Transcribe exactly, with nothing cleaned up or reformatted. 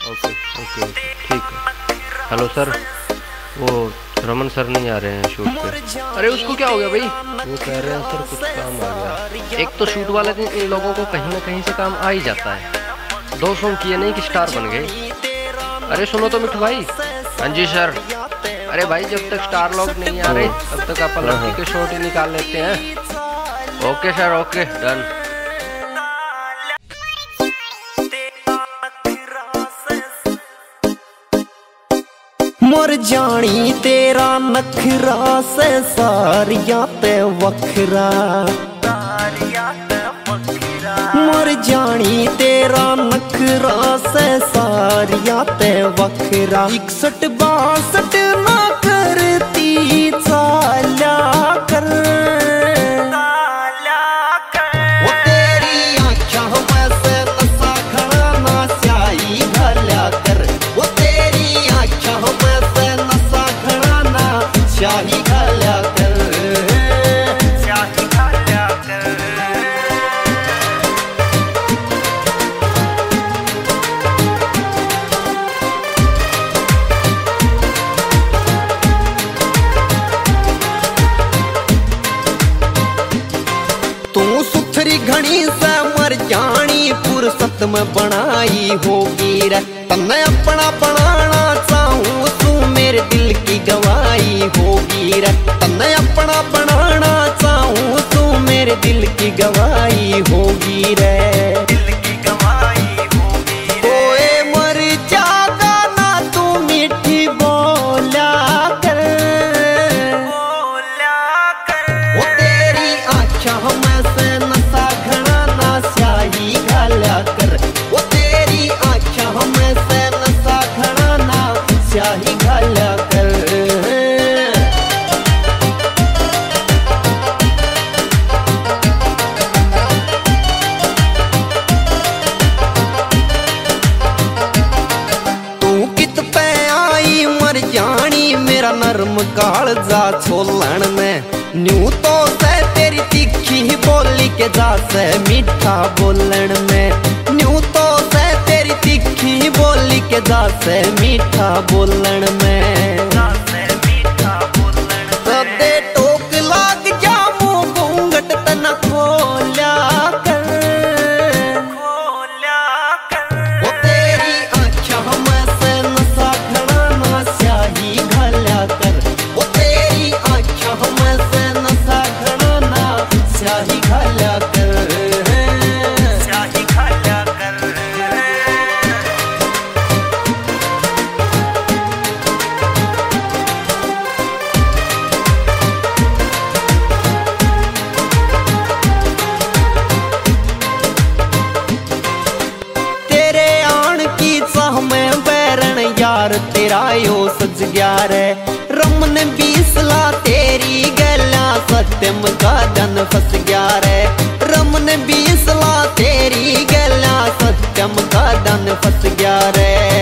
Okay okay okay ठीक है। Hello sir, वो रमन सर नहीं आ रहे हैं शूट पे। अरे उसको क्या हो गया भाई? वो कह रहे हैं सर कुछ काम आ गया। एक तो शूट वाले दिन इन लोगों को कहीं ना कहीं से काम आ ही जाता है। दो सॉन्ग किए नहीं कि स्टार बन गए। अरे सुनो तो मिठू भाई। हाँ जी सर। अरे भाई जब तक स्टार लोग नहीं आ रहे तब तक अपन लड़की के शॉट ही निकाल लेते हैं। Okay sir okay done. मोर जानी तेरा नखरा से सारिया ते वखरा, मोर जानी तेरा नखरा से सारिया ते वखरा। इकसठ बासठ ना करती चाल्या कर, वो तेरी आँखों में से नशा खड़ा ना स्याही घाल्या कर, वो तेरी आँखों में से नशा खड़ा ना स्याही घाल्या कर, स्याही घाल्या कर। तू सुथरी घनी से मर जानी फुर्सत में बनाई होगी रे। तन्ने अपना बनाना चाहूँ तू मेरे दिल की गवाही होगी रे। तन्ने अपना बनाना चाहूँ तू मेरे दिल की गवाही होगी रे। दिल की गवाही होगी रे। ओए मर जागा ना तू मीठी बोला कर, बोला कर। वो तेरी आँखों में से नशा घड़ा ना स्याही घाल्या कर, वो तेरी आँखों में से नशा घड़ा ना स्याही घाल्या कर। तू कित पे आई मर जानी मेरा नरम काल जा छोलन में। न्यू तो से तेरी तीखी बोली के जा से मीठा बोलन में। न्यू तो से तेरी तीखी बोली के जा से मीठा बोलन में। सदे टोक लाग जा मुँह घूंघट तना खोल्या कर, खोल्या कर। वो तेरी आँखों में से नशा खड़ा ना स्याही घाल्या कर, वो तेरी आँखों में से नशा खड़ा ना स्याही घाल्या कर, स्याही घाल्या कर। तेरे आन की चाह में बैरन यार तेरा यो सज गया रे। रमन बीसला तेरी गला सत्यम का दन फंस गया रे। रमन बीसला तेरी गला सत्यम का दन फंस गया रे।